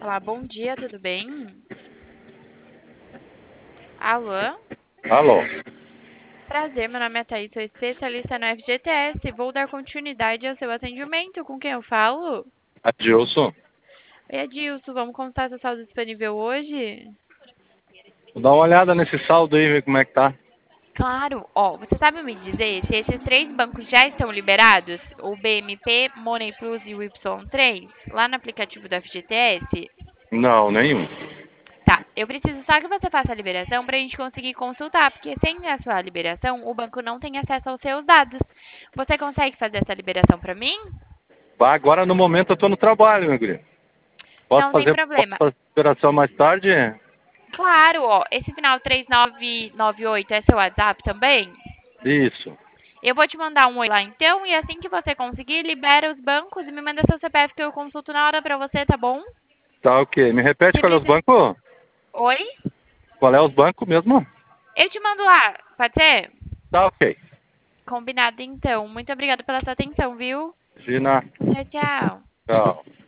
Olá, bom dia, tudo bem? Alô? Alô, Prazer, meu nome é Thaís, sou especialista no FGTS. Vou dar continuidade ao seu atendimento. Com quem eu falo? Adilson. Oi, Adilson, vamos consultar seu saldo disponível hoje? Vou dar uma olhada nesse saldo aí, ver como é que tá. Claro, ó, você sabe me dizer se esses três bancos já estão liberados? O BMP, Money Plus e o Y3, lá no aplicativo do FGTS? Não, nenhum. Tá, eu preciso só que você faça a liberação para a gente conseguir consultar, porque sem a sua liberação, o banco não tem acesso aos seus dados. Você consegue fazer essa liberação para mim? Agora no momento eu tô no trabalho, meu querido. Não tem Posso problema. fazer operação mais tarde? Claro, ó, esse final 3998 é seu WhatsApp também? Isso. Eu vou te mandar um oi lá então, e assim que você conseguir, libera os bancos e me manda seu CPF que eu consulto na hora para você, tá bom? Tá ok. Me repete Se qual é os precisa... bancos? Oi? Qual é os bancos mesmo? Eu te mando lá, pode ser? Tá ok. Combinado então. Muito obrigada pela sua atenção, viu? Gina. Tchau, tchau. Tchau.